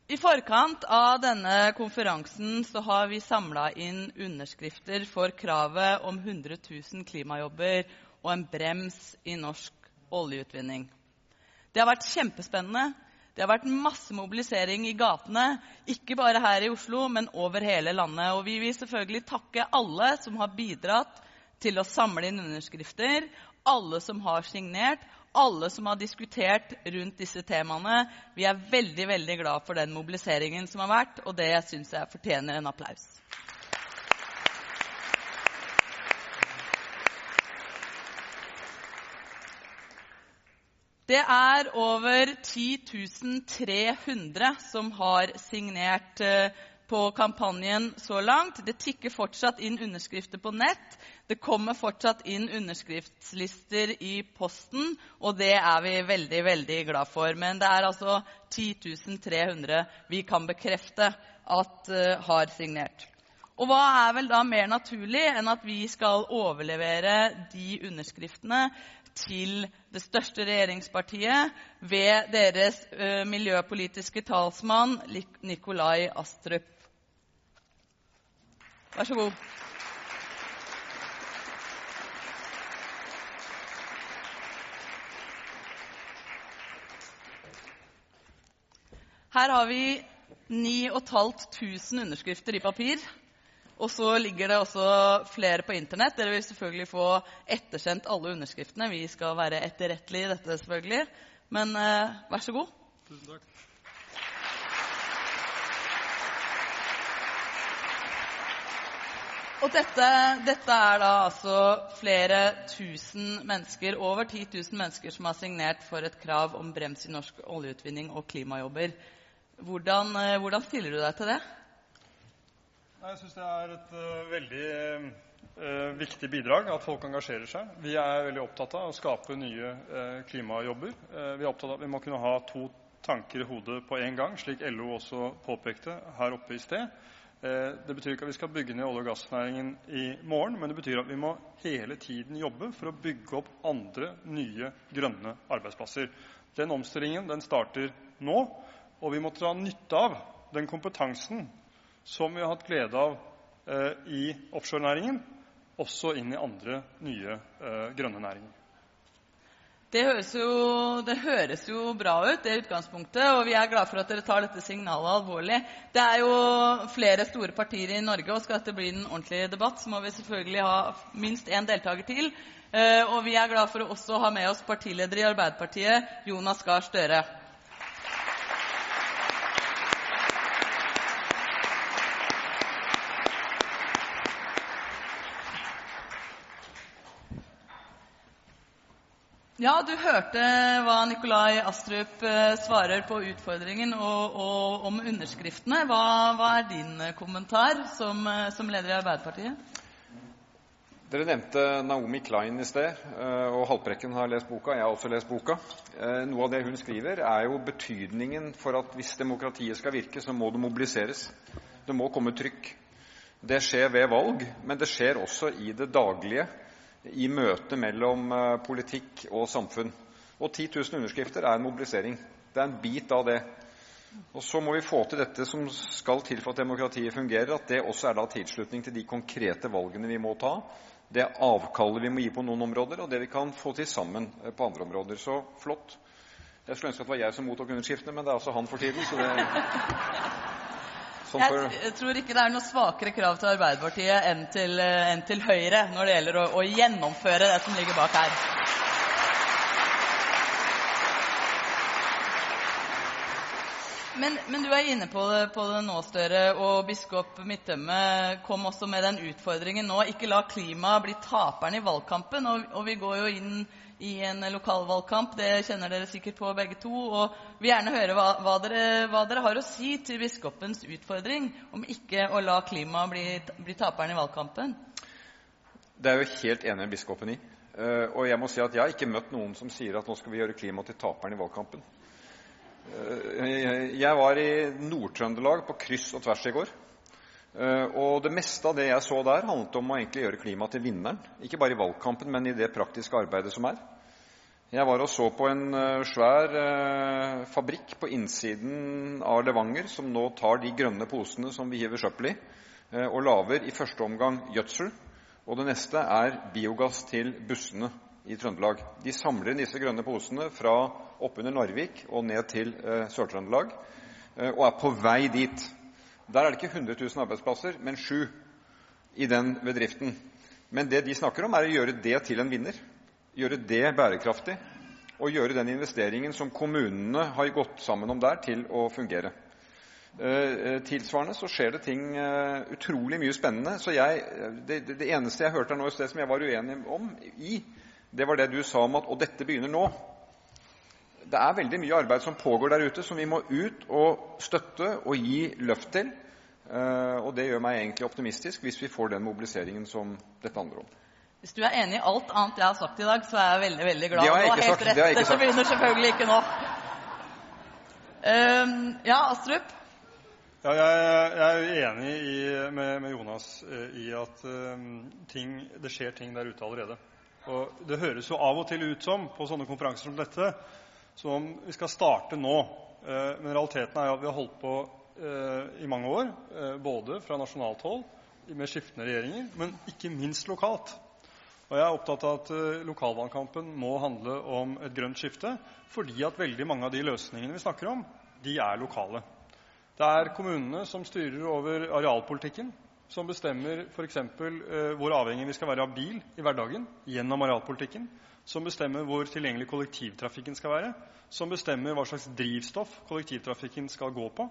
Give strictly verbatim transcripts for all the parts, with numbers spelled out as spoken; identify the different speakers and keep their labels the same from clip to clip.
Speaker 1: I forkant av denne konferansen så har vi samlet inn underskrifter for kravet om hundre tusen klimajobber og en brems i norsk oljeutvinning. Det har vært kjempespennende. Det har vært masse mobilisering i gatene, ikke bare her i Oslo, men over hele landet. Og vi vil selvfølgelig takke alle som har bidratt til å samle inn underskrifter, alle som har signert, alle som har diskutert rundt disse temaene. Vi er veldig, veldig glad for den mobiliseringen som har vært, og det synes jeg fortjener en applaus. Det er over ti tusen tre hundre som har signert på kampanjen så langt. Det tikker fortsatt inn underskrifter på nett. Det kommer fortsatt inn underskriftslister i posten, og det er vi veldig, veldig glad for. Men det er altså ti tusen tre hundre vi kan bekrefte at uh, har signert. Og hva er vel da mer naturlig enn at vi skal overlevere de underskriftene til det største regjeringspartiet ved deres uh, miljøpolitiske talsmann Nikolai Astrup. Vær så god. Her har vi ni og et halvt tusen underskrifter i papir, og så ligger det også flere på internett. Dere vil selvfølgelig få ettersendt alle underskriftene. Vi skal være etterrettelige i dette selvfølgelig, men uh, vær så god.
Speaker 2: Tusen takk.
Speaker 1: Og dette, dette er da altså flere tusen mennesker, over ti tusen mennesker som har signert for et krav om brems i norsk oljeutvinning og klimajobber. Hvordan, hvordan stiller du deg til det?
Speaker 2: Jeg synes det er et uh, veldig uh, viktig bidrag at folk engasjerer seg. Vi er veldig opptatt av å skape nye uh, klimajobber. Uh, vi er opptatt av at vi må kunne ha to tanker i hodet på en gang, slik L O også påpekte her oppe i sted. Det betyr ikke at vi skal bygge ned olje- og gassnæringen i morgen, men det betyr at vi må hele tiden jobbe for å bygge opp andre nye grønne arbeidsplasser. Den omstillingen den starter nå, og vi må dra nytte av den kompetansen som vi har hatt glede av eh, i offshore-næringen, også inn i andre nye eh, grønne næringer.
Speaker 1: Det høres, jo, det høres jo bra ut, det utgangspunktet, og vi er glad for at dere tar dette signalet alvorlig. Det er jo flere store partier i Norge, og skal dette bli en ordentlig debatt, så må vi selvfølgelig ha minst en deltaker til. Og vi er glad for å også ha med oss partileder i Arbeiderpartiet, Jonas Gahr Støre. Ja, du hørte hva Nikolai Astrup svarer på utfordringen og, og om underskriftene. Hva, hva er din kommentar som, som leder i Arbeiderpartiet?
Speaker 3: Dere nevnte Naomi Klein i sted, og Haltbrekken har lest boka. Jeg har også lest boka. Noe av det hun skriver er jo betydningen for at hvis demokratiet skal virke, så må det mobiliseres. Det må komme trykk. Det skjer ved valg, men det skjer også i det daglige, i møte mellom uh, politikk og samfunn. Og ti tusen underskrifter er en mobilisering. Det er en bit av det. Og så må vi få til dette som skal til for at demokratiet fungerer, at det også er da tilslutning til de konkrete valgene vi må ta, det avkallet vi må gi på noen områder, og det vi kan få til sammen uh, på andre områder. Så flott. Jeg skulle ønske at det var jeg som mottok underskriftene, men det er altså han for tiden, så det...
Speaker 1: Jeg, jeg tror ikke det er noe svakere krav til Arbeiderpartiet enn til, enn til Høyre når det gjelder å, å gjennomføre det som ligger bak her. Men, men du er inne på det, på det nå, Støre, og biskop Midtømme kom også med den utfordringen nå. Ikke la klima bli taperen i valgkampen, og, og vi går jo inn i en lokalvalgkamp, det kjenner dere sikkert på begge to, og vi gjerne høre hva, hva, dere, hva dere har å si til biskopens utfordring om ikke å la klima bli, bli taperen i valgkampen.
Speaker 3: Det er jo helt enig med biskopen i, og jeg må si at jeg har ikke møtt noen som sier at nå skal vi gjøre klima til taperen i valgkampen. Jeg var i Nord-Trøndelag på kryss og tvers i går, og det meste av det jeg så der handlet om å egentlig gjøre klima til vinneren, ikke bare i valgkampen, men i det praktiske arbeidet som er. Jeg var og så på en svær eh, fabrikk på innsiden av Levanger, som nå tar de grønne posene som vi hiver søppel i, eh, og laver i første omgang gjødsel, og det neste er biogass til bussene i Trøndelag. De samler inn disse grønne posene fra oppunder Narvik og ned til eh, Sør-Trøndelag, eh, og er på vei dit. Der er det ikke hundre tusen arbeidsplasser, men sju i den bedriften. Men det de snakker om er å gjøre det til en vinner, gjøre det bærekraftig, og gjøre den investeringen som kommunene har gått sammen om der til å fungere. Uh, tilsvarende så skjer det ting uh, utrolig mye spennende, så jeg, det, det, det eneste jeg hørte nå i sted som jeg var uenig om i, det var det du sa om at, og dette begynner nå. Det er veldig mye arbeid som pågår der ute, som vi må ut og støtte og gi løft til, uh, og det gjør meg egentlig optimistisk hvis vi får den mobiliseringen som dette handler om.
Speaker 1: Hvis du er enig i alt annet jeg har sagt i dag, så er jeg veldig, veldig glad.
Speaker 3: Det har jeg ikke
Speaker 1: helt
Speaker 3: sagt,
Speaker 1: rett.
Speaker 3: det har jeg ikke
Speaker 1: Dette
Speaker 3: sagt.
Speaker 1: begynner selvfølgelig ikke nå. Um, ja, Astrup?
Speaker 2: Ja, jeg, jeg er enig i, med, med Jonas i at um, ting, det skjer ting der ute allerede. Og det høres jo av og til ut som, på sånne konferanser som dette, som vi skal starte nå. Uh, men realiteten er jo at vi har holdt på uh, i mange år, uh, både fra nasjonalt hold, med skiftende regjeringer, men ikke minst lokalt. Og jeg er opptatt av at uh, lokalvalgkampen må handle om et grønt skifte, fordi at veldig mange av de løsningene vi snakker om, de er lokale. Det er kommunene som styrer over arealpolitikken, som bestemmer for eksempel uh, hvor avhengig vi skal være av bil i hverdagen gjennom arealpolitikken, som bestemmer hvor tilgjengelig kollektivtrafikken skal være, som bestemmer hva slags drivstoff kollektivtrafikken skal gå på.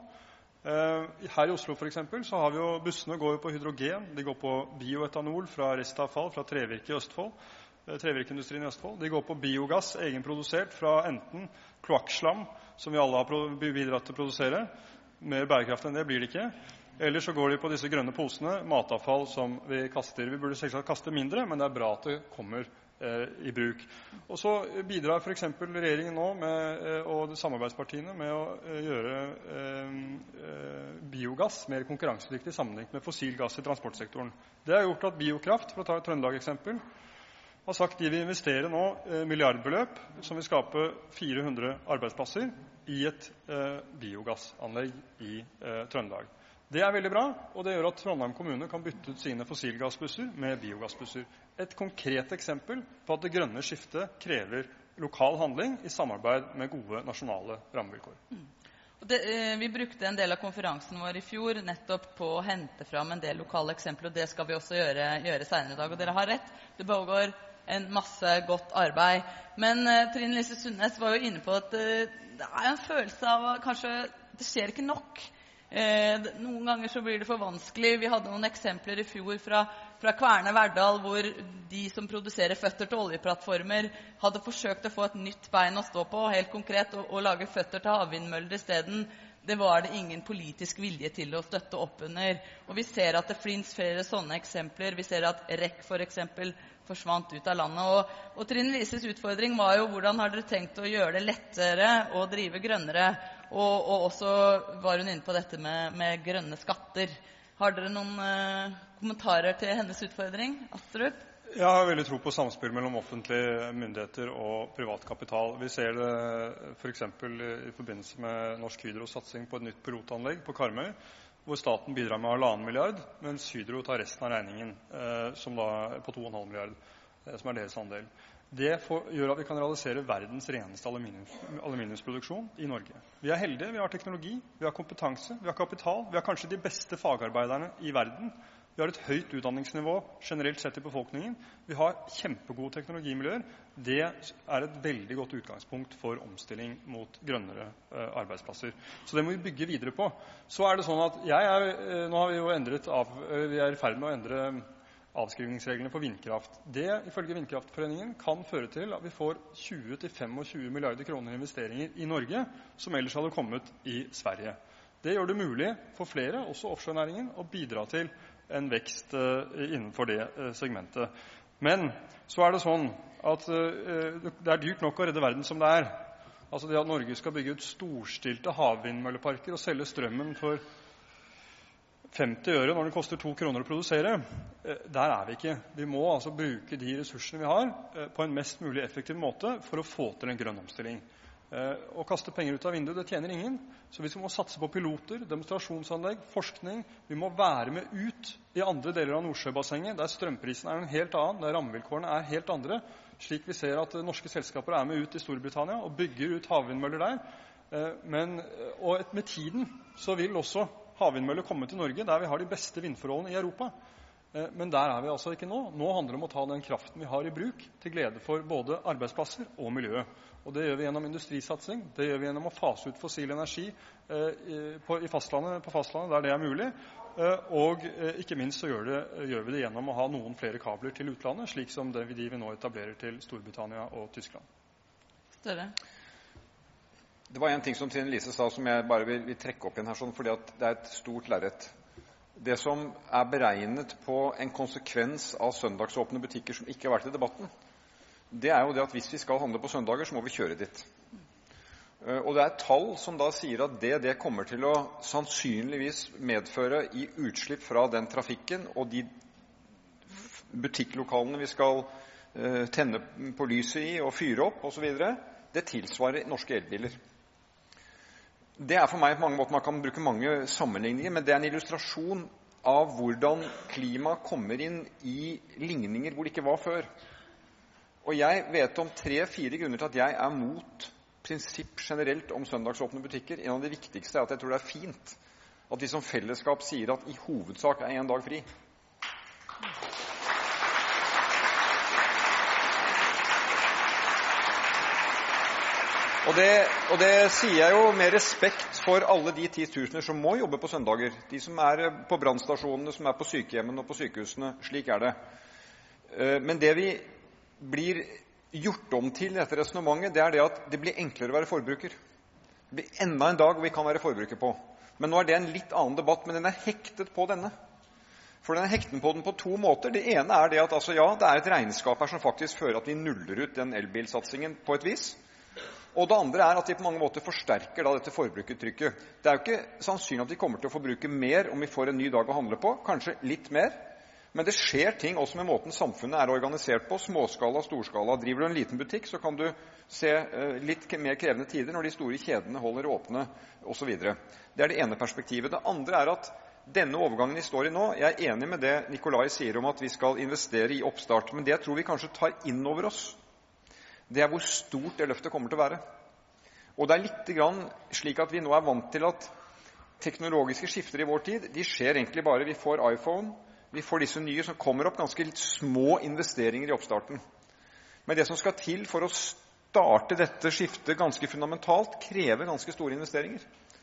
Speaker 2: Uh, her i Oslo for eksempel, så har vi jo, bussene går jo på hydrogen, de går på bioetanol fra restavfall, fra trevirke i Østfold, uh, trevirkeindustrien i Østfold. De går på biogass, egenprodusert fra enten kloakkslam, som vi alle har bidratt til å produsere. Mer bærekraft enn det blir det ikke. Eller så går de på disse grønne posene, matavfall som vi kaster. Vi burde selvsagt kaste mindre, men det er bra at det kommer eh, i bruk. Og så bidrar for eksempel regjeringen nå med, eh, og samarbeidspartiene med å eh, gjøre eh, eh, biogass mer konkurransedyktig sammenlignet med fossil gass i transportsektoren. Det har gjort at Biokraft, for å ta et Trøndelag-eksempel, har sagt de vil investere nå eh, milliardbeløp som vil skape fire hundre arbeidsplasser i et eh, biogassanlegg i eh, Trøndelag. Det er veldig bra, og det gjør at Trondheim kommune kan bytte ut sine fossilgassbusser med biogassbusser. Et konkret eksempel på at det grønne skiftet krever lokal handling i samarbeid med gode nasjonale rammevilkår.
Speaker 1: Mm. Og det, eh, vi brukte en del av konferansen vår i fjor nettopp på å hente fram en del lokale eksempler, og det skal vi også gjøre, gjøre senere i dag. Og dere har rett, det pågår en masse godt arbeid. Men uh, Trine Lise Sundnes var jo inne på at uh, det er en følelse av at kanskje det skjer ikke nok. Uh, det, noen ganger så blir det for vanskelig. Vi hadde noen eksempler i fjor fra, fra Kværne Verdal, hvor de som produserer føtter til oljeplattformer hadde forsøkt å få et nytt bein å stå på, helt konkret, og, og lage føtter til havvindmøller i stedet. Det var det ingen politisk vilje til å støtte opp under. Og vi ser at det finnes flere sånne eksempler. Vi ser at R E C for eksempel forsvant ut av landet. Og, og Trine Lises utfordring var jo hvordan har dere tenkt å gjøre det lettere å drive grønnere? Og, og også var hun inne på dette med, med grønne skatter. Har dere noen uh, kommentarer til hennes utfordring, Astrup?
Speaker 2: Jeg har veldig tro på samspill mellom offentlige myndigheter og privat kapital. Vi ser det for eksempel i forbindelse med Norsk Hydros satsing på et nytt pilotanlegg på Karmøy, hvor staten bidrar med halvannen milliard, mens Hydro tar resten av regningen, eh, som da er på to og en halv milliard, eh, som er deres andel. Det får, gjør at vi kan realisere verdens reneste aluminiums, aluminiumsproduksjon i Norge. Vi er heldige, vi har teknologi, vi har kompetanse, vi har kapital, vi har kanskje de beste fagarbeiderne i verden. Vi har et høyt utdanningsnivå generelt sett i befolkningen. Vi har kjempegode teknologimiljøer. Det er et veldig godt utgangspunkt for omstilling mot grønnere uh, arbeidsplasser. Så det må vi bygge videre på. Så er det sånn at jeg er, uh, nå har vi jo endret av, uh, vi er i ferd med å endre avskrivningsreglene for vindkraft. Det, ifølge Vindkraftforeningen, kan føre til at vi får tjue til tjuefem milliarder kroner investeringer i Norge, som ellers hadde kommet i Sverige. Det gjør det mulig for flere, også offshore-næringen, å bidra til en vekst uh, innenfor det uh, segmentet. Men så er det sånn at uh, det er dyrt nok å redde verden som det er. Altså det at Norge skal bygge ut storstilte havvindmølleparker og selge strømmen for femti øre når det koster to kroner å produsere. Der er vi ikke. Vi må altså bruke de ressursene vi har på en mest mulig effektiv måte for å få til en grønn omstilling. Å kaste penger ut av vinduet, det tjener ingen. Så vi må satse på piloter, demonstrasjonsanlegg, forskning. Vi må være med ut i andre deler av Nordsjøbassenget, der strømprisen er en helt annen, der rammevilkårene er helt andre, slik vi ser at norske selskaper er med ut i Storbritannia og bygger ut havvindmøller der. Men, og med tiden så vil også havvindmøller komme til Norge, der vi har de beste vindforholdene i Europa. Men der er vi altså ikke nå. Nå handler det om å ta den kraften vi har i bruk til glede for både arbeidsplasser og miljøet. Og det gjør vi gjennom industrisatsing, det gjør vi gjennom å fase ut fossil energi eh, på, i fastlandet, på fastlandet der det er mulig, eh, og eh, ikke minst så gjør, det, gjør vi det gjennom å ha noen flere kabler til utlandet, slik som det vi, de vi nå etablerer til Storbritannia og Tyskland.
Speaker 1: Større.
Speaker 3: Det var en ting som Trine Lise sa som jeg bare vil, vil trekke opp igjen her, sånn, fordi at det er et stort lerret. Det som er beregnet på en konsekvens av søndagsåpne butikker som ikke har vært i debatten, det er jo det at hvis vi skal handle på søndager, så må vi kjøre dit. Og det er tall som da sier at det, det kommer til å sannsynligvis medføre i utslipp fra den trafikken og de butikklokalene vi skal uh, tenne på lyset i og fyre opp og så videre, det tilsvarer norske elbiler. Det er for meg på mange måter, man kan bruke mange sammenligninger, men det er en illustrasjon av hvordan klima kommer inn i ligninger hvor det ikke var før. Og jeg vet om tre-fire grunner til at jeg er mot prinsipp generelt om søndagsåpne butikker. En av de viktigste er at jeg tror det er fint at vi som fellesskap sier at i hovedsak er en dag fri. Og det, og det sier jeg jo med respekt for alle de titusener som må jobbe på søndager. De som er på brannstasjonene, som er på sykehjemmene og på sykehusene. Slik er det. Men det vi blir gjort om til dette resonemanget, det er det at det blir enklere å være forbruker. Det blir enda en dag hvor vi kan være forbruker på. Men nå er det en litt annen debatt, men den er hektet på denne. For den er hekten på den på to måter. Det ene er det at altså, ja, det er et regnskap her som faktisk fører at vi nuller ut den elbilsatsingen på et vis. Og det andre er at de på mange måter forsterker da dette forbrukertrykket. Det er jo ikke sannsynlig at vi kommer til å forbruke mer om vi får en ny dag å handle på, kanskje litt mer. Men det skjer ting også med måten samfunnet er organisert på, småskala, storskala. Driver du en liten butikk, så kan du se litt mer krevende tider når de store kjedene holder åpne, og så videre. Det er det ene perspektivet. Det andre er at denne overgangen vi står i nå, jeg er enig med det Nikolai sier om at vi skal investere i oppstart, men det jeg tror vi kanskje tar inn over oss, det er hvor stort det løftet kommer til å være. Og det er litt grann slik at vi nå er vant til at teknologiske skifter i vår tid, de skjer egentlig bare, vi får iPhone, vi får disse nye som kommer opp, ganske litt små investeringer i oppstarten. Men det som skal til for å starte dette skiftet ganske fundamentalt, krever ganske store investeringer.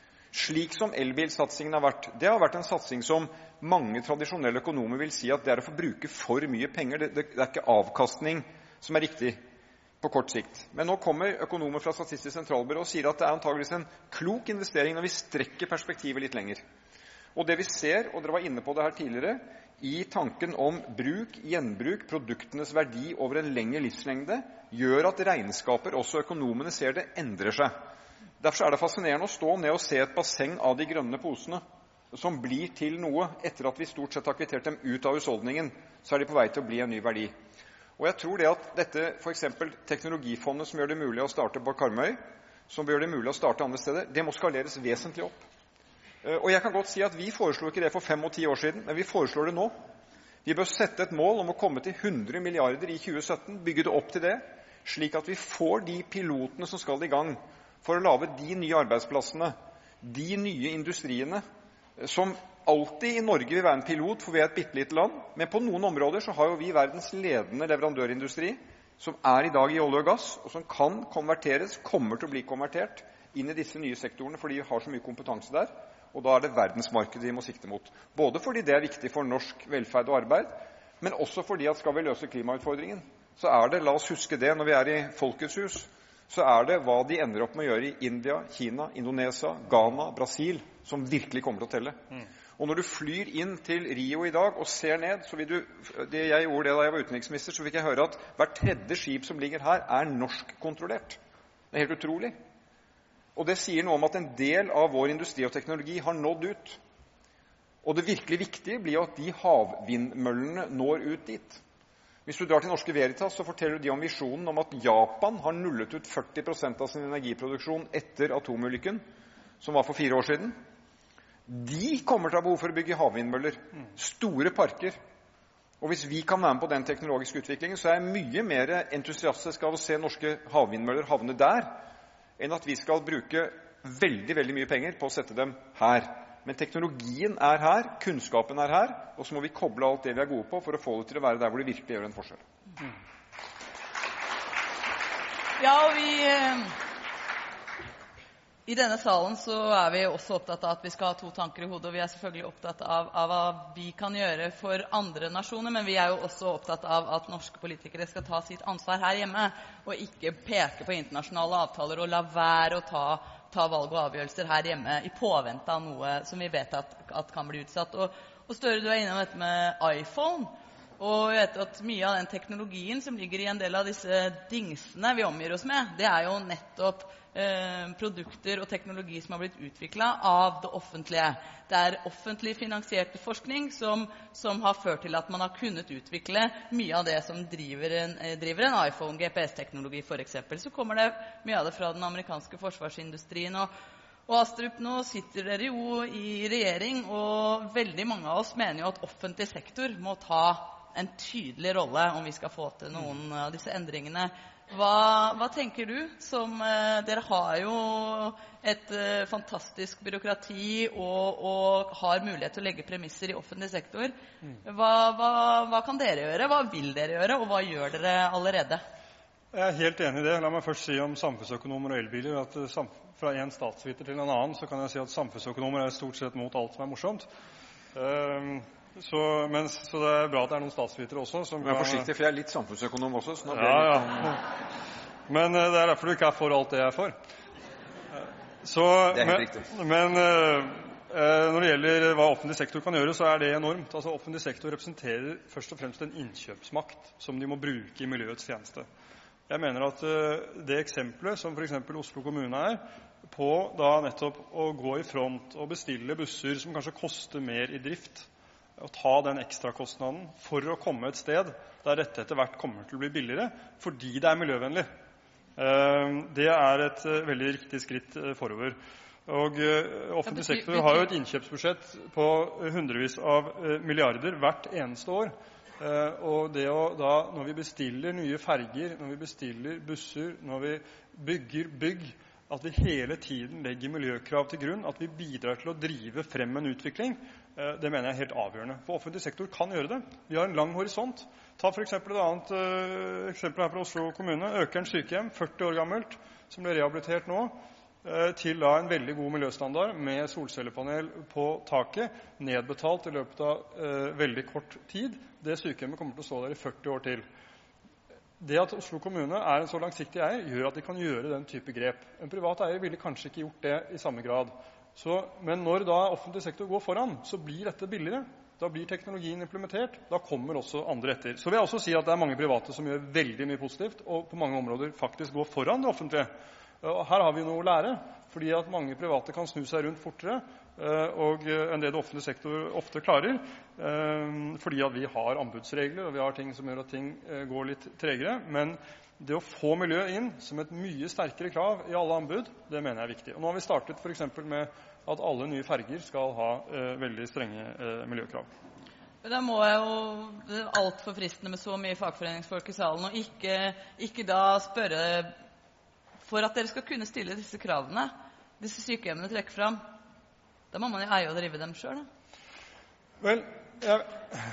Speaker 3: Slik som elbilsatsingen har vært. Det har vært en satsing som mange tradisjonelle økonomer vil si at det er å få bruke for mye penger. Det, det, det er ikke avkastning som er riktig på kort sikt. Men nå kommer økonomer fra Statistisk sentralbyrå og sier at det er antageligvis en klok investering når vi strekker perspektivet litt lenger. Og det vi ser, og dere var inne på det her tidligere, i tanken om bruk, gjenbruk, produktenes verdi over en lengre livslengde, gjør at regnskaper, også økonomene ser det, endrer seg. Derfor er det fascinerende å stå ned og se et basseng av de grønne posene, som blir til noe etter at vi stort sett har kvittert dem ut av husholdningen, så er de på vei til å bli en ny verdi. Og jeg tror det at dette, for eksempel teknologifondet som gjør det mulig å starte på Karmøy, som gjør det mulig å starte andre steder, det må skaleres vesentlig opp. Og jeg kan godt si at vi foreslo ikke det for fem og ti år siden, men vi foreslår det nå. Vi bør sette et mål om å komme til hundre milliarder i tjue sytten, bygge det opp til det, slik at vi får de pilotene som skal i gang for å lage de nye arbeidsplassene, de nye industriene, som alltid i Norge vil være en pilot, for vi er et bittelite land, men på noen områder så har jo vi verdens ledende leverandørindustri, som er i dag i olje og gass, og som kan konverteres, kommer til å bli konvertert inn i disse nye sektorene, fordi vi har så mye kompetanse der. Og da er det verdensmarkedet vi må sikte mot. Både fordi det er viktig for norsk velferd og arbeid, men også fordi at skal vi løse klimautfordringen, så er det, la oss huske det når vi er i Folkets hus, så er det hva de ender opp med å gjøre i India, Kina, Indonesia, Ghana, Brasil, som virkelig kommer til å telle. Mm. Og når du flyr inn til Rio i dag og ser ned, så vil du, det jeg gjorde det da jeg var utenriksminister, så fikk jeg høre at hver tredje skip som ligger her er norsk kontrollert. Det er helt utrolig. Og det sier noe om at en del av vår industri og teknologi har nådd ut. Og det virkelig viktige blir at de havvindmøllene når ut dit. Hvis du drar til Norske Veritas, så forteller de om visjonen om at Japan har nullet ut førti prosent av sin energiproduksjon etter atomulykken, som var for fire år siden. De kommer til å ha behov for å bygge havvindmøller, store parker. Og hvis vi kan være med på den teknologiske utviklingen, så er jeg mye mer entusiastisk av å se norske havvindmøller havne der, enn at vi skal bruke veldig, veldig mye penger på å sette dem her. Men teknologien er her, kunnskapen er her, og så må vi koble alt det vi er gode på for å få det til å være der hvor det virkelig gjør en forskjell.
Speaker 1: Mm. Ja, og vi... I denne salen så er vi også opptatt av at vi skal ha to tanker i hodet, og vi er selvfølgelig opptatt av, av hva vi kan gjøre for andre nasjoner, men vi er jo også opptatt av at norske politikere skal ta sitt ansvar her hjemme, og ikke peke på internasjonale avtaler og la være å ta, ta valg og avgjørelser her hjemme i påvente av noe som vi vet at, at kan bli utsatt. Og, og Støre, du er innom dette med iPhone, og jeg vet at mye av den teknologien som ligger i en del av disse dingsene vi omgir oss med, det er jo nettopp Eh, produkter og teknologi som har blitt utviklet av det offentlige. Det er offentlig finansierte forskning som, som har ført til at man har kunnet utvikle mye av det som driver en, eh, driver en iPhone, G P S-teknologi for eksempel. Så kommer det mye av det fra den amerikanske forsvarsindustrien. Og, og Astrup, nå sitter dere jo i regjering, og veldig mange av oss mener jo at offentlig sektor må ta en tydelig rolle om vi skal få til noen av disse endringene. Hva, hva tenker du? Som, eh, dere har jo et eh, fantastisk byråkrati og, og har mulighet til å legge premisser i offentlig sektor. Hva, hva, hva kan dere gjøre? Hva vil dere gjøre? Og hva gjør dere allerede?
Speaker 2: Jeg er helt enig i det. La meg først si om samfunnsøkonomer og elbiler at fra en statsviter til en annen så kan jeg si at samfunnsøkonomer er stort sett mot alt som er morsomt. Um, Så, men, så det er bra at det er noen statsvitere også som
Speaker 3: Jeg er forsiktig, for jeg er litt samfunnsøkonom også, så nå blir
Speaker 2: ja,
Speaker 3: jeg
Speaker 2: ja.
Speaker 3: litt...
Speaker 2: Men det er derfor du ikke er for alt det jeg er for. Så,
Speaker 3: det er helt
Speaker 2: men,
Speaker 3: riktig.
Speaker 2: Men uh, når det gjelder hva offentlig sektor kan gjøre, så er det enormt. Altså, offentlig sektor representerer først og fremst en innkjøpsmakt som de må bruke i miljøets tjeneste. Jeg mener at uh, det eksempelet som for eksempel Oslo kommune er, på da nettopp å gå i front og bestille busser som kanskje koster mer i drift, å ta den ekstrakostnaden for å komme et sted der dette etter hvert kommer til å bli billigere, fordi det er miljøvennlig. Det er et veldig riktig skritt forover. Og offentlig sektor har jo et innkjøpsbudsjett på hundrevis av milliarder hvert eneste år. Og det å da, når vi bestiller nye ferger, når vi bestiller busser, når vi bygger bygg, at vi hele tiden legger miljøkrav til grunn, at vi bidrar til å drive frem en utvikling, det mener jeg er helt avgjørende. For offentlig sektor kan gjøre det. Vi har en lang horisont. Ta for eksempel et annet uh, eksempel her fra Oslo kommune. Økern sykehjem, førti år gammelt, som ble rehabilitert nå, uh, til da en veldig god miljøstandard med solcellepanel på taket, nedbetalt i løpet av uh, veldig kort tid. Det sykehjemmet kommer til å stå der i førti år til. Det at Oslo kommune er en så langsiktig eier, gjør at de kan gjøre den type grep. En privat eier ville kanskje ikke gjort det i samme grad. Så, men når da offentlig sektor går foran, så blir dette billigere. Da blir teknologien implementert. Da kommer også andre etter. Så vil jeg også si at det er mange private som gjør veldig mye positivt, og på mange områder faktisk går foran det offentlige. Og her har vi noe å lære, fordi at mange private kan snu seg rundt fortere, og enn det det offentlige sektor ofte klarer, fordi at vi har anbudsregler, og vi har ting som gjør at ting går litt tregere. Men det å få miljø inn som et mye sterkere krav i alle anbud, det mener jeg er viktig. Og nå har vi startet for eksempel med at alle nye ferger skal ha eh, veldig strenge eh, miljøkrav.
Speaker 1: Men da må jeg jo, det er alt for fristende med så mye fagforeningsfolk i salen, og ikke, ikke da spørre, for at dere skal kunne stille disse kravene, disse sykehjemmene trekker fram, da må man jo eie og drive dem selv, da.
Speaker 2: Vel, jeg...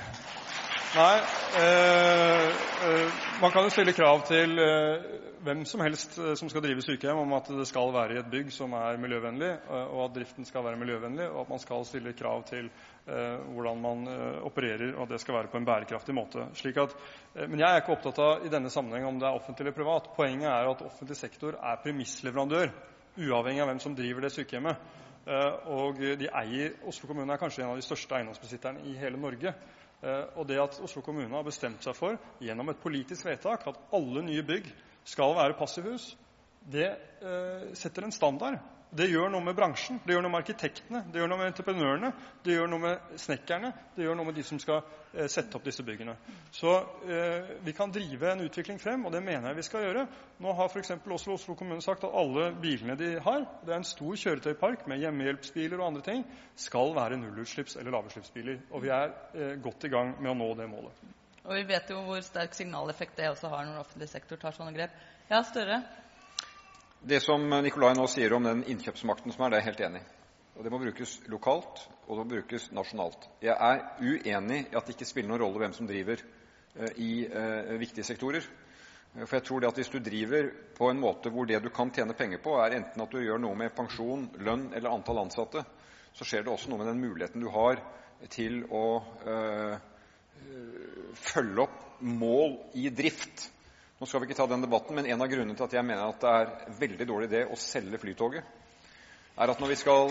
Speaker 2: Nei, eh, eh, man kan jo stille krav til eh, hvem som helst eh, som skal drive sykehjem om at det skal være i et bygg som er miljøvennlig, eh, og at driften skal være miljøvennlig, og at man skal stille krav til eh, hvordan man eh, opererer, og at det skal være på en bærekraftig måte. Slik at, eh, men jeg er ikke opptatt av i denne sammenheng om det er offentlig eller privat. Poenget er at offentlig sektor er premissleverandør, uavhengig av hvem som driver det sykehjemmet. Eh, og de eier, Oslo kommune er kanskje en av de største eiendomsbesitterne i hele Norge. Uh, og det at Oslo kommune har bestemt seg for, gjennom et politisk vedtak, at alle nye bygg skal være passivhus, det uh, setter en standard Det gjør noe med bransjen, det gjør noe med arkitektene, det gjør noe med entreprenørene, det gjør noe med snekkerne, det gjør noe med de som skal eh, sette opp disse byggene. Så eh, vi kan drive en utvikling frem, og det mener jeg vi skal gjøre. Nå har for eksempel Oslo, Oslo kommune sagt at alle bilene de har, det er en stor kjøretøypark med hjemmehjelpsbiler og andre ting, skal være nullutslipps- eller lavutslippsbiler. Og vi er eh, godt i gang med å nå det målet.
Speaker 1: Og vi vet jo hvor sterk signaleffekt det også har når offentlig sektor tar sånne grep. Ja, Støre?
Speaker 3: Det som Nikolai nå sier om den innkjøpsmakten som er, det er jeg helt enig i. Og det må brukes lokalt, og det må brukes nasjonalt. Jeg er uenig i at det ikke spiller noen rolle hvem som driver uh, i uh, viktige sektorer. For jeg tror det at hvis du driver på en måte hvor det du kan tjene penger på, er enten at du gjør noe med pensjon, lønn eller antall ansatte, så skjer det også noe med den muligheten du har til å uh, følge opp mål i drift. Nå skal vi ikke ta den debatten, men en av grunnene til at jeg mener at det er en veldig dårlig idé å selge flytoget, er at når vi skal,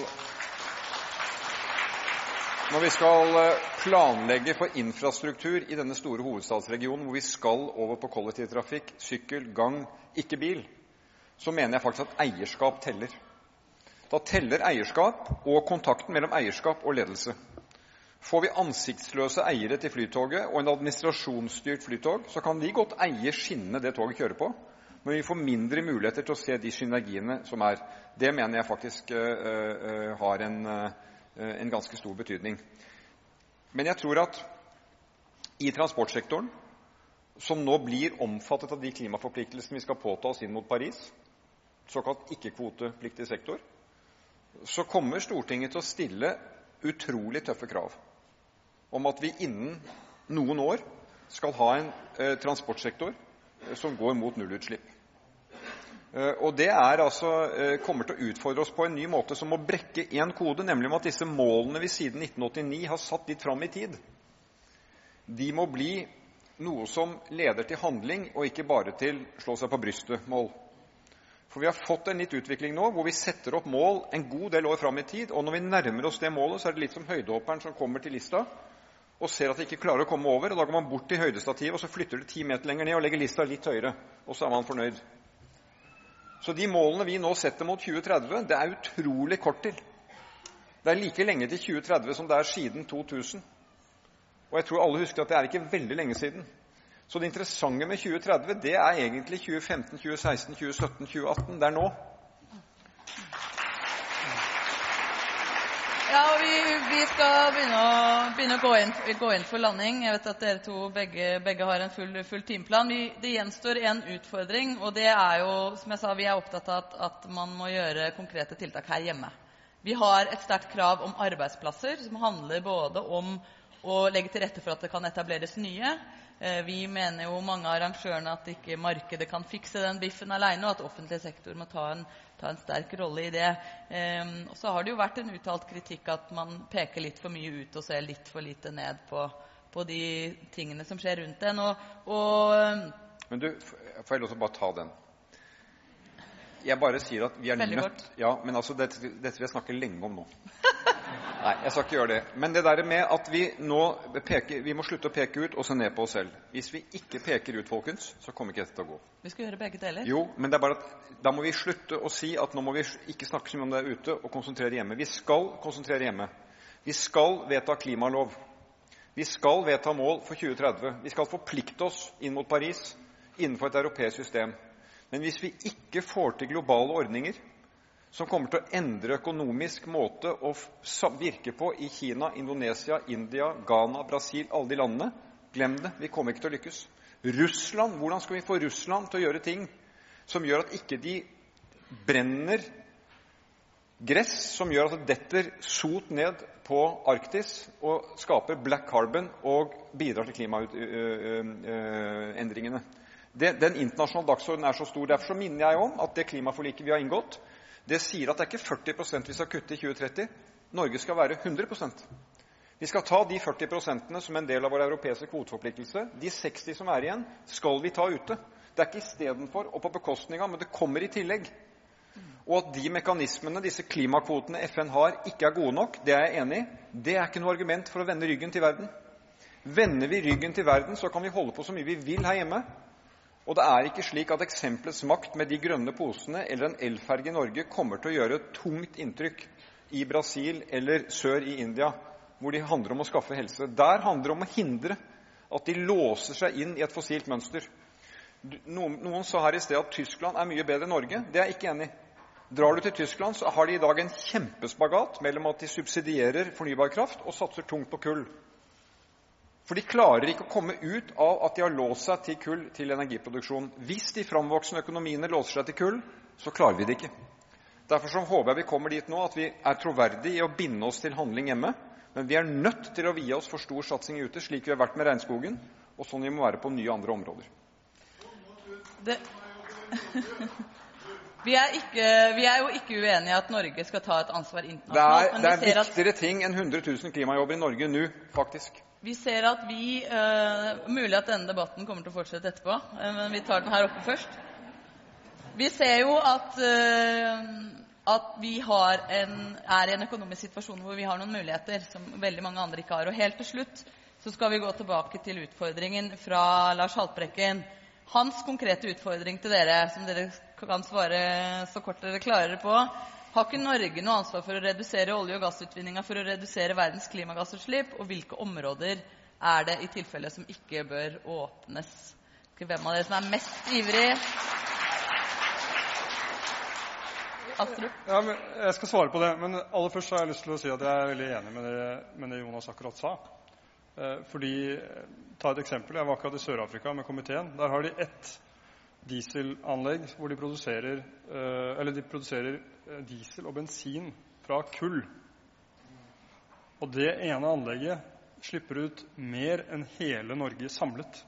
Speaker 3: når vi skal planlegge for infrastruktur i denne store hovedstadsregionen, hvor vi skal over på kollektivtrafikk, sykkel, gang, ikke bil, så mener jeg faktisk at eierskap teller. Da teller eierskap og kontakten mellom eierskap og ledelse. Får vi ansiktsløse eiere til flytoget og en administrasjonsstyrt flytog, så kan de godt eie skinnene det toget kjører på, men vi får mindre muligheter til å se de synergiene som er. Det mener jeg faktisk uh, uh, har en, uh, en ganske stor betydning. Men jeg tror at i transportsektoren, som nå blir omfattet av de klimaforpliktelsene vi skal påta oss inn mot Paris, såkalt ikke-kvotepliktig sektor, så kommer Stortinget til å stille utrolig tøffe krav om at vi innen noen år skal ha en eh, transportsektor eh, som går mot nullutslipp. Eh, og det er altså, eh, kommer til å utfordre oss på en ny måte som må brekke en kode, nemlig om at disse målene vi siden nitten åttini har satt litt fram i tid, de må bli noe som leder til handling og ikke bare til slå seg på brystet mål. For vi har fått en litt utvikling nå, hvor vi setter opp mål en god del år fram i tid, og når vi nærmer oss det målet, så er det litt som høydehopperen som kommer til lista, og ser at de ikke klarer å komme over, og da går man bort til høydestativet, og så flytter det ti meter lenger ned, og legger lista litt høyere, og så er man fornøyd. Så de målene vi nå setter mot tjue tretti, det er utrolig kort til. Det er like lenge til tjue tretti som det er siden to tusen. Og jeg tror alle husker at det er ikke veldig lenge siden. Så det interessante med tjue tretti, det er egentlig tjue femten, tjue seksten, tjue sytten, tjue atten. Det er nå.
Speaker 1: Ja, og vi, vi skal begynne å, begynne å gå, inn, gå inn for landing. Jeg vet at dere to begge, begge har en full, full timeplan. Vi, det gjenstår en utfordring, og det er jo, som jeg sa, vi er opptatt av at, at man må gjøre konkrete tiltak her hjemme. Vi har et sterkt krav om arbeidsplasser, som handler både om å legge til rette for at det kan etableres nye. Vi mener jo mange av arrangørene at ikke markedet kan fikse den biffen alene, og at offentlig sektor må ta en, ta en sterk rolle i det. Um, og så har det jo vært en uttalt kritikk at man peker litt for mye ut og ser litt for lite ned på, på de tingene som skjer rundt den. Og, og
Speaker 3: men du, får jeg lov til å bare ta den? Jeg bare sier at vi er
Speaker 1: Veldig
Speaker 3: nødt...
Speaker 1: kort.
Speaker 3: Ja, men altså, dette, dette vil jeg snakke lenge om nå. Nei, jeg skal ikke gjøre det. Men det der med at vi nå peker, vi må slutte å peke ut og se ned på oss selv. Hvis vi ikke peker ut, folkens, så kommer ikke dette til å gå.
Speaker 1: Vi skal gjøre begge deler.
Speaker 3: Jo, men det er bare at da må vi slutte å si at nå må vi ikke snakke så mye om det ute og konsentrere hjemme. Vi skal konsentrere hjemme. Vi skal vedta klimalov. Vi skal vedta mål for tjue tretti. Vi skal forplikte oss inn mot Paris innenfor et europeisk system. Men hvis vi ikke får til globale ordninger som kommer til å endre økonomisk måte å virke på i Kina, Indonesia, India, Ghana, Brasil, alle de landene, glem det, vi kommer ikke til å lykkes. Russland, hvordan skal vi få Russland til å gjøre ting som gjør at ikke de brenner gress, som gjør at det detter sot ned på Arktis og skaper black carbon og bidrar til klimaendringene. Den internasjonale dagsordenen er så stor, derfor så minner jeg om at det klimaforliket vi har inngått, det sier at det er ikke førti prosent vi skal kutte i tjue tretti. Norge skal være hundre prosent. Vi skal ta de førti prosentene som en del av vår europeiske kvoteforpliktelse. De seksti som er igjen, skal vi ta ute. Det er ikke i stedet for og på bekostning av, men det kommer i tillegg. Og at de mekanismene, disse klimakvotene F N har, ikke er gode nok, det er jeg enig i. Det er ikke noe argument for å vende ryggen til verden. Vender vi ryggen til verden, så kan vi holde på så mye vi vil her hjemme. Og det er ikke slik at eksemplets makt med de grønne posene eller en elferge i Norge kommer til å gjøre et tungt inntrykk i Brasil eller sør i India, hvor de handler om å skaffe helse. Der handler det om å hindre at de låser seg inn i et fossilt mønster. Noen, noen sa her i sted at Tyskland er mye bedre enn Norge. Det er jeg ikke enig i. Drar du til Tyskland, så har de i dag en kjempespagat mellom at de subsidierer fornybar kraft og satser tungt på kull. For de klarer ikke å komme ut av at de har låst seg til kull til energiproduksjon. Hvis de framvoksende økonomiene låser seg til kull, så klarer vi det ikke. Derfor så håper jeg vi kommer dit nå at vi er troverdige i å binde oss til handling hjemme, men vi er nødt til å vie oss for stor satsing ute, slik vi har vært med regnskogen, og sånn vi må være på nye andre områder.
Speaker 1: Det... Vi er, ikke, vi er jo ikke uenige i at Norge skal ta et ansvar internasjonalt.
Speaker 3: Det er, det er viktigere at, ting enn hundre tusen klimajobber i Norge nå, faktisk.
Speaker 1: Vi ser at vi, uh, mulig at denne debatten kommer til å fortsette etterpå, uh, men vi tar den her oppe først. Vi ser jo at, uh, at vi har en, er i en økonomisk situasjon hvor vi har noen muligheter som veldig mange andre ikke har. Og helt til slutt så skal vi gå tilbake til utfordringen fra Lars Haltbrekken. Hans konkrete utfordring til dere, som dere kan svare så kort dere klarer på, har ikke Norge noe ansvar for å redusere olje- og gassutvinningen for å redusere verdens klimagassutslipp, og hvilke områder er det i tilfelle som ikke bør åpnes? Hvem av dere som er mest ivrig? Astrup?
Speaker 2: Ja, men jeg skal svare på det, men aller først har jeg lyst til å si at jeg er veldig enig med det, med det Jonas akkurat sa. Fordi, ta et eksempel, jeg var akkurat i Sør-Afrika med komiteen. Der har de ett dieselanlegg hvor de produserer, eller de produserer diesel og bensin fra kull. Og det ene anlegget slipper ut mer enn hele Norge samlet.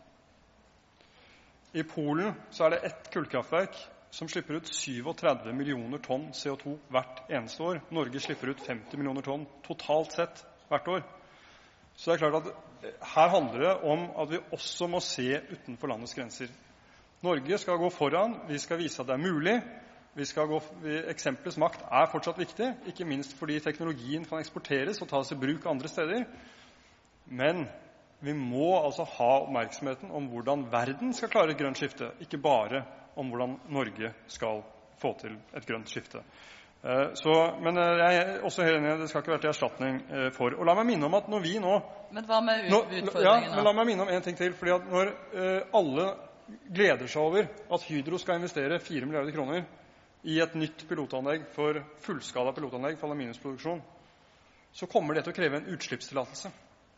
Speaker 2: I Polen så er det ett kullkraftverk som slipper ut syttisju millioner tonn C O to hvert eneste år. Norge slipper ut femti millioner tonn totalt sett hvert år. Så det er klart at her handler det om at vi også må se utenfor landets grenser. Norge skal gå foran, vi skal vise at det er mulig, vi skal gå, vi, eksemplets makt er fortsatt viktig, ikke minst fordi teknologien kan eksporteres og tas i bruk andre steder. Men vi må altså ha oppmerksomheten om hvordan verden skal klare et grønt skifte, ikke bare om hvordan Norge skal få til et grønt skifte. Så, men jeg er også helt enig, det skal ikke være til erstatning for. Og la meg minne om at når vi nå...
Speaker 1: Men hva med utfordringen nå?
Speaker 2: Ja, men la meg minne om en ting til, fordi at når uh, alle gleder seg over at Hydro skal investere fire milliarder kroner i et nytt pilotanlegg for fullskala pilotanlegg for aluminiumsproduksjon, så kommer det til å kreve en utslippstillatelse.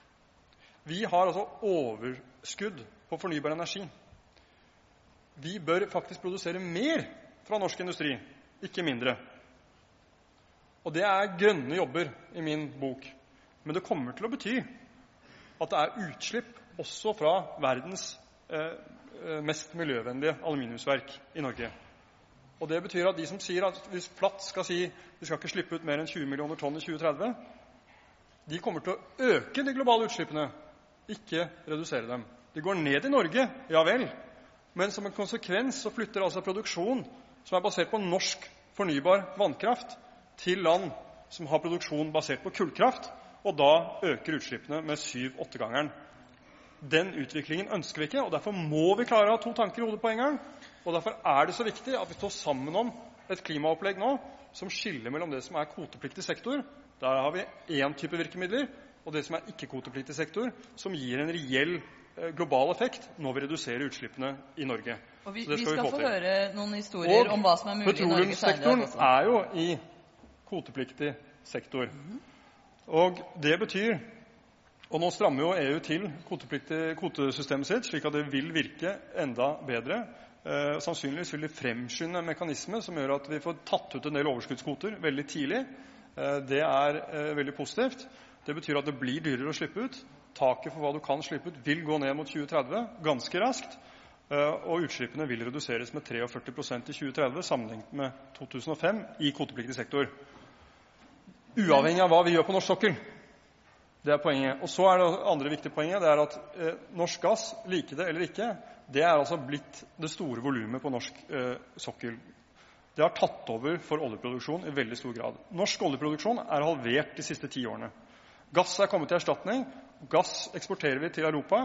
Speaker 2: Vi har altså overskudd på fornybar energi. Vi bør faktisk produsere mer fra norsk industri, ikke mindre. Og det er grønne jobber i min bok. Men det kommer til å bety at det er utslipp også fra verdens eh, mest miljøvennlige aluminiumsverk i Norge. Og det betyr at de som sier at hvis Platt skal si vi skal ikke slippe ut mer enn tjue millioner tonn i tjue tretti, de kommer til å øke de globale utslippene, ikke redusere dem. De går ned i Norge, ja vel, men som en konsekvens så flytter altså produksjon som er basert på norsk fornybar vannkraft til land som har produksjon basert på kullkraft, og da øker utslippene med syv-åtte gangeren. Den utviklingen ønsker vi ikke, og derfor må vi klare å ha to tanker i hodet på en gang. Og derfor er det så viktig at vi står sammen om et klimaopplegg nå som skiller mellom det som er kvotepliktig sektor, der har vi én type virkemidler, og det som er ikke-kvotepliktig sektor, som gir en reell eh, global effekt når vi reduserer utslippene i Norge.
Speaker 1: Og vi,
Speaker 2: vi
Speaker 1: skal,
Speaker 2: skal
Speaker 1: få høre noen historier
Speaker 2: og
Speaker 1: om hva som er mulig i Norge senere.
Speaker 2: Petroleumssektoren er jo i kvotepliktig sektor. Og det betyr, og nå strammer jo E U til kvotesystemet sitt, slik at det vil virke enda bedre. Eh, sannsynligvis vil det fremskynde en mekanisme som gjør at vi får tatt ut en del overskuddskvoter veldig tidlig. Eh, det er eh, veldig positivt. Det betyr at det blir dyrere å slippe ut. Taket for hva du kan slippe ut vil gå ned mot tjue tretti ganske raskt. Og utslippene vil reduseres med førti-tre prosent i tjue tretti sammenlignet med to tusen og fem i kvotepliktig sektor. Uavhengig av hva vi gjør på norsk sokkel. Det er poenget. Og så er det andre viktige poenget, det er at eh, norsk gass, like det eller ikke, det er altså blitt det store volumet på norsk eh, sokkel. Det har tatt over for oljeproduksjon i veldig stor grad. Norsk oljeproduksjon er halvert de siste ti årene. Gass er kommet til erstatning. Gass eksporterer vi til Europa.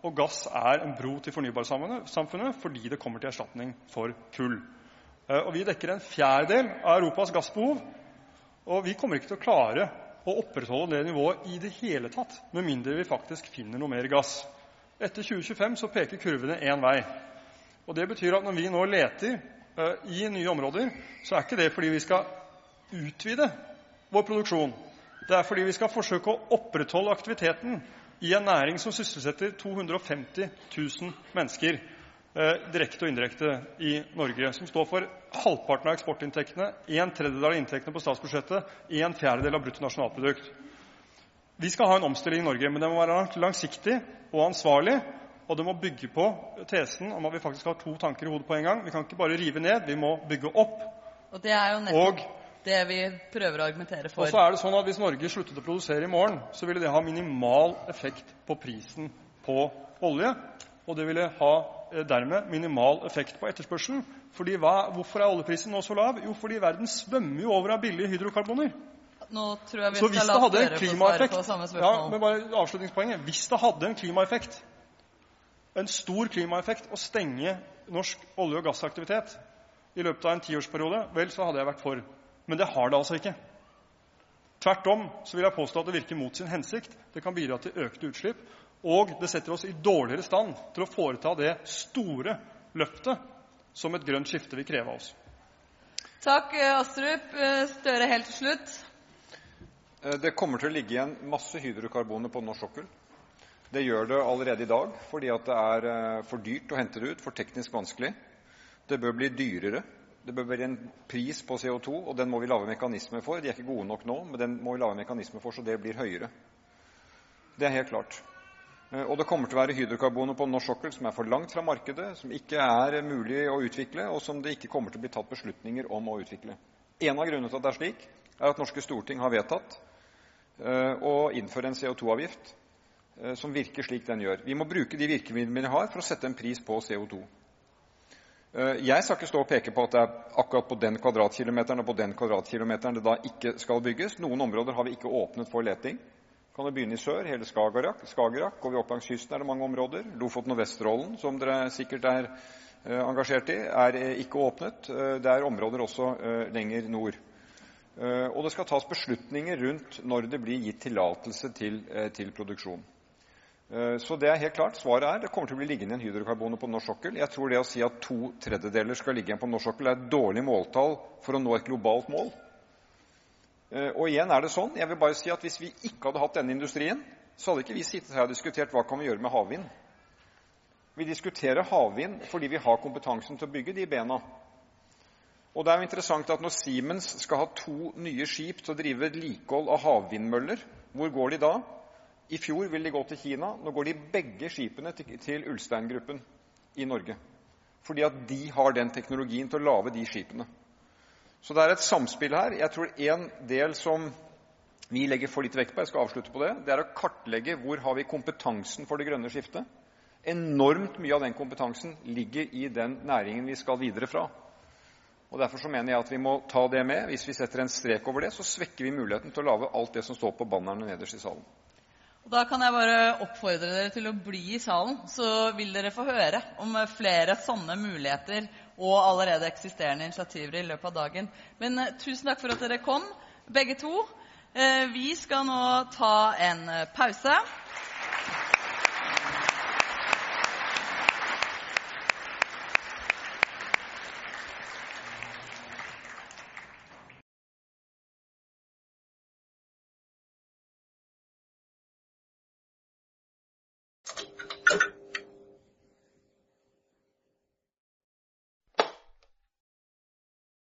Speaker 2: og gass er en bro til fornybarsamfunnet fordi det kommer til erstatning for kull. Og vi dekker en fjerdedel av Europas gassbehov, og vi kommer ikke til å klare å opprettholde det nivået i det hele tatt, med mindre vi faktisk finner noe mer gass. Etter tjue tjuefem så peker kurvene en vei. Og det betyr at når vi nå leter uh, i nye områder, så er ikke det fordi vi skal utvide vår produksjon. Det er fordi vi skal forsøke å opprettholde aktiviteten i en næring som sysselsetter to hundre og femti tusen mennesker, uh, direkte og indirekte i Norge, som står for halvparten av eksportinntektene, en tredjedel av inntektene på statsbudsjettet, en fjerdedel av bruttonasjonalprodukt. Vi skal ha en omstilling i Norge, men det må være langsiktig og ansvarlig, og det må bygge på tesen om at vi faktisk har to tanker i hodet på en gang. Vi kan ikke bare rive ned, vi må bygge opp.
Speaker 1: Og det er jo nettopp det vi prøver å argumentere for.
Speaker 2: Og så er det sånn at hvis Norge sluttet å produsere i morgen, så ville det ha minimal effekt på prisen på olje, og det ville ha dermed minimal effekt på etterspørselen. Fordi hva, hvorfor er oljeprisen nå så lav? Jo, fordi verden svømmer jo over av billige hydrokarboner.
Speaker 1: Nå tror jeg vi
Speaker 2: så
Speaker 1: skal la dere få svare på samme spørsmål.
Speaker 2: Ja, men bare avslutningspoenget. Hvis det hadde en klimaeffekt, en stor klimaeffekt å stenge norsk olje- og gassaktivitet i løpet av en tiårsperiode, vel, så hadde jeg vært for. Men det har det altså ikke. Tvert om så vil jeg påstå at det virker mot sin hensikt. Det kan bidra til økte utslipp, og det setter oss i dårligere stand til å foreta det store løftet som et grønt skifte vil kreve av oss.
Speaker 1: Takk, Astrup. Støre helt til slutt.
Speaker 3: Det kommer til å ligge igjen masse hydrokarboner på norsk sokkel. Det gjør det allerede i dag, fordi at det er for dyrt å hente det ut, for teknisk vanskelig. Det bør bli dyrere. Det bør være en pris på C O to, og den må vi lage mekanismer for. De er ikke gode nok nå, men den må vi lage mekanismer for, så det blir høyere. Det er helt klart. Og det kommer til å være hydrokarboner på norsk sokkel som er for langt fra markedet, som ikke er mulig å utvikle, og som det ikke kommer til å bli tatt beslutninger om å utvikle. En av grunnene til at det er slik, er at norske storting har vedtatt og innføre en C O to-avgift som virker slik den gjør. Vi må bruke de virkemidlene vi har for å sette en pris på C O to. Jeg skal ikke stå og peke på at det er akkurat på den kvadratkilometeren og på den kvadratkilometeren det da ikke skal bygges. Noen områder har vi ikke åpnet for leting. Kan det begynne i sør, hele Skagerrak, Skagerrak, går vi opp langs kysten er det mange områder. Lofoten og Vesterålen, som dere sikkert er engasjert i, er ikke åpnet. Det er områder også lenger nord. Uh, og det skal tas beslutninger rundt når det blir gitt tillatelse til, uh, til produksjon. Uh, så det er helt klart. Svaret er det kommer til å bli liggende en hydrokarboner på norsk sokkel. Jeg tror det å si at to tredjedeler skal ligge igjen på norsk sokkel er et dårlig måltall for å nå et globalt mål. Uh, og igjen er det sånn, jeg vil bare si at hvis vi ikke hadde hatt denne industrien, så hadde ikke vi sittet her og diskutert hva kan vi gjøre med havvind. Vi diskuterer havvind fordi vi har kompetansen til å bygge de bena. Og det er jo interessant at når Siemens skal ha to nye skip til å drive vedlikehold av havvindmøller, hvor går de da? I fjor vil de gå til Kina, nå går de begge skipene til, til Ulstein-gruppen i Norge. Fordi at de har den teknologien til å lage de skipene. Så det er et samspill her. Jeg tror en del som vi legger for litt vekt på, jeg skal avslutte på det, det er å kartlegge hvor har vi kompetansen for det grønne skiftet. Enormt mye av den kompetansen ligger i den næringen vi skal videre fra. Og derfor så mener jeg at vi må ta det med. Hvis vi setter en strek over det, så svekker vi muligheten til å lage alt det som står på bannerne nederst i salen.
Speaker 1: Og da kan jeg bare oppfordre dere til å bli i salen, så vil dere få høre om flere sånne muligheter og allerede eksisterende initiativer i løpet av dagen. Men uh, tusen takk for at dere kom, begge to. Uh, vi skal nå ta en pause.